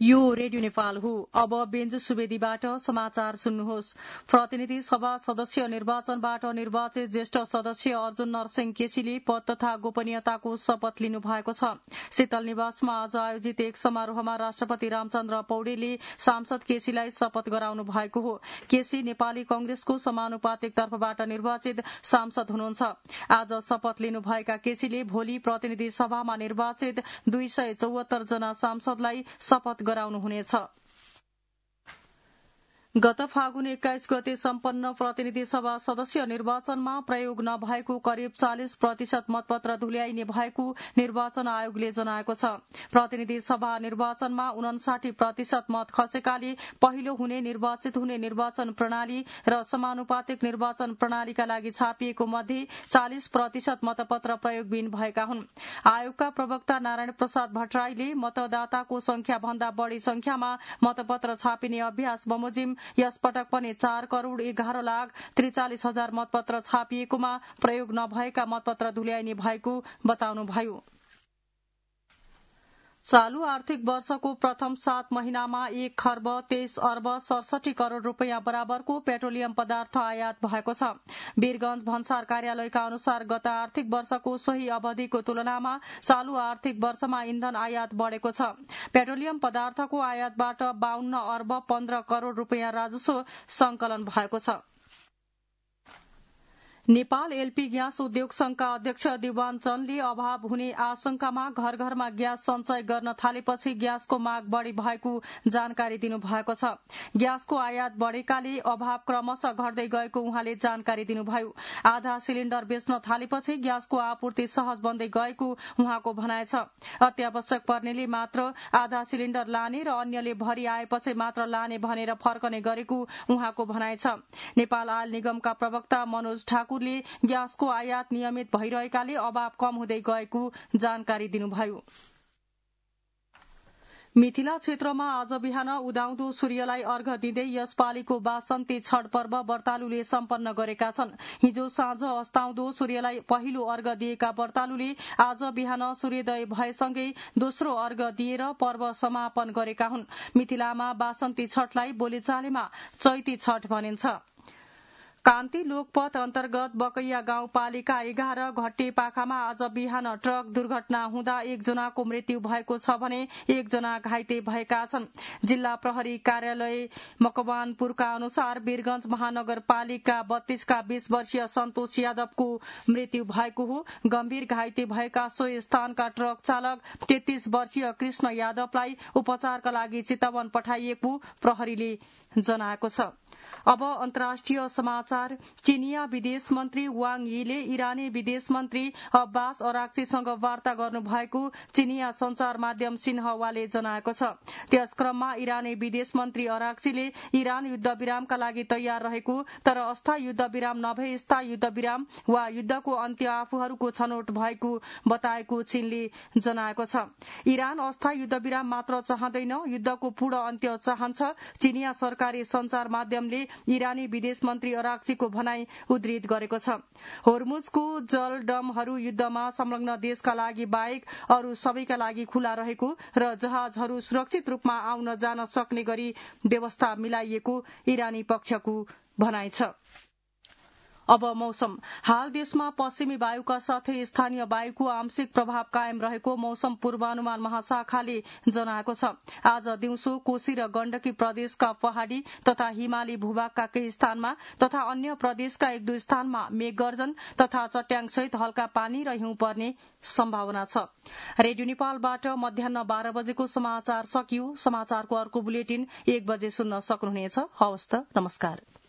यो रेडियो नेपाल हो। अब बेन्जु सुवेदीबाट समाचार सुन्नुहोस्। प्रतिनिधि सभा सदस्य निर्वाचनबाट निर्वाचित ज्येष्ठ सदस्य अर्जुन नरसिंह केसीले पद तथा गोपनीयताको शपथ लिनु भएको छ। शीतल निवासमा आज आयोजित एक समारोहमा राष्ट्रपति रामचन्द्र पौडेलले सांसद केसीलाई शपथ गराउनु भएको हो। केसी नेपाली कंग्रेसको समानुपातिक तर्फबाट निर्वाचित सांसद हुनुहुन्छ। आज शपथ लिनुभएका केसीले भोलि प्रतिनिधि सभामा निर्वाचित 274 जना सांसदलाई शपथ गराउनुहुनेछ। गत फागुन 21 गते सम्पन्न प्रतिनिधि सभा सदस्य निर्वाचनमा प्रयोग नभएको करिब 40% मतपत्र धुल्याइने भएको निर्वाचन आयोगले जनाएको छ। प्रतिनिधि सभा निर्वाचनमा 59% मत खसेकाले पहिलो हुने निर्वाचित हुने निर्वाचन प्रणाली र समानुपातिक निर्वाचन प्रणालीका लागि छापिएको मध्ये 40% मतपत्र प्रयोगविहीन भएका हुन्। आयोगका प्रवक्ता नारायण प्रसाद भट्टराईले मतदाताको संख्या भन्दा बढ़ी संख्यामा मतपत्र छापिने अभ्यास बमोजिम यस पटक पनि 4,11,43,000 मतपत्र छापिएकोमा प्रयोग नभएका मतपत्र धुल्याइने भएको बताउनुभयो। चालू आर्थिक वर्षको प्रथम 7 महिनामा 1,23,67 करोड़ रूपियाँ बराबरको पेट्रोलियम पदार्थ आयात भएको छ। वीरगंज भन्सार कार्यालयका अनुसार गत आर्थिक वर्षको सोही अवधिको तुलनामा चालू आर्थिक वर्षमा इन्धन आयात बढ़ेको छ। पेट्रोलियम पदार्थको आयातबाट 52 अर्ब 15 करोड़ रूपियाँ राजस्व संकलन भएको छ। नेपाल एलपी ग्यास उद्योग संघका अध्यक्ष दिवान चन्दले अभाव हुने आशंकामा घर घरमा ग्यास सञ्चय गर्न थालेपछि ग्यासको माग बढ़ी भएको जानकारी दिनुभएको छ। ग्यासको आयात बढ़ेकाले अभाव क्रमशः घट्दै गएको उहाँले जानकारी दिनुभयो। आधा सिलिण्डर बेच्न थालेपछि ग्यासको आपूर्ति सहज बन्दै गएको उहाँको भनाइ छ। अत्यावश्यक पर्नेले मात्र आधा सिलिण्डर लाने र अन्यले भरि आएपछि मात्र लाने भनेर फर्कने गरेको उहाँको भनाइ छ। नेपाल आयल निगमका प्रवक्ता मनोज ठाकुर ग्यासको आयात नियमित भइरहेकाले अभाव कम हुँदै गएको जानकारी दिनुभयो। मिथिला क्षेत्रमा आज बिहान उदाउँदो सूर्यलाई अर्घ दिँदै यसपालिको वासन्ती छठ पर्व व्रतालुले सम्पन्न गरेका छन्। हिजो साँझ अस्ताउँदो सूर्यलाई पहिलो अर्घ दिएका व्रतालुले आज बिहान सूर्योदय भएसँगै दोस्रो अर्घ दिएर पर्व समापन गरेका हुन्। मिथिलामा वासन्ती छठलाई बोलीचालीमा चैती छठ भनिन्छ। कान्ति लोकपथ अन्तर्गत बकैया गाउँपालिका 11 घट्टे पाखामा आज बिहान ट्रक दुर्घटना हुँदा 1 जनाको मृत्यु भएको छ भने 1 जना घाइते भएका छन्। जिल्ला प्रहरी कार्यालय मकवानपुरका अनुसार वीरगंज महानगरपालिका 32 का 20 वर्षीय सन्तोष यादवको मृत्यु भएको हो। गम्भीर घाइते भएका सो स्थानका ट्रक चालक 33 वर्षीय कृष्ण यादवलाई उपचारका लागि चितवन पठाइएको प्रहरीले जनाएको छ। अब अन्तर्राष्ट्रिय समाचार। चीनिया विदेश मन्त्री वाङ यीले इरानी विदेश मन्त्री अब्बास अराक्चीसँग वार्ता गर्नुभएको चीनिया संचार माध्यम सिन्हुवाले जनाएको छ। त्यस क्रममा इरानी विदेश मन्त्री अराक्चीले इरान युद्धविरामका लागि तयार रहेको तर अस्थायी युद्धविराम नभए स्थायी युद्धविराम वा युद्धको अन्त्य आफूहरूको छनौट भएको बताएको चीनले जनाएको छ। इरान अस्थायी युद्धविराम मात्र चाहँदैन, युद्धको पूर्ण अन्त्य चाहन्छ। चीनिया सरकारी संचार माध्यमले इरानी विदेश मन्त्री अराक्चीको भनाई उद्धृत गरेको छ। होर्मुजको जलडमहरू युद्धमा संलग्न देशका लागि बाहेक अरू सबैका लागि खुला रहेको र जहाजहरू सुरक्षित रूपमा आउन जान सक्ने गरी व्यवस्था मिलाइएको इरानी पक्षको भनाइ छ। अब मौसम। हाल देशमा पश्चिमी वायुका साथै स्थानीय वायुको आंशिक प्रभाव कायम रहेको मौसम पूर्वानुमान महाशाखाले जनाएको छ। आज दिउँसो कोशी र गण्डकी प्रदेशका पहाड़ी तथा हिमाली भूभागका केही स्थानमा तथा अन्य प्रदेशका 1-2 स्थानमा मेघगर्जन तथा चट्याङसहित हल्का पानी र हिउँ पर्ने सम्भावना छ। रेडियो नेपालबाट मध्याह्न 12 बजेको समाचार सकियो। समाचारको अर्को बुलेटिन 1 बजे सुन्न सक्नुहुनेछ। हवस् त, नमस्कार।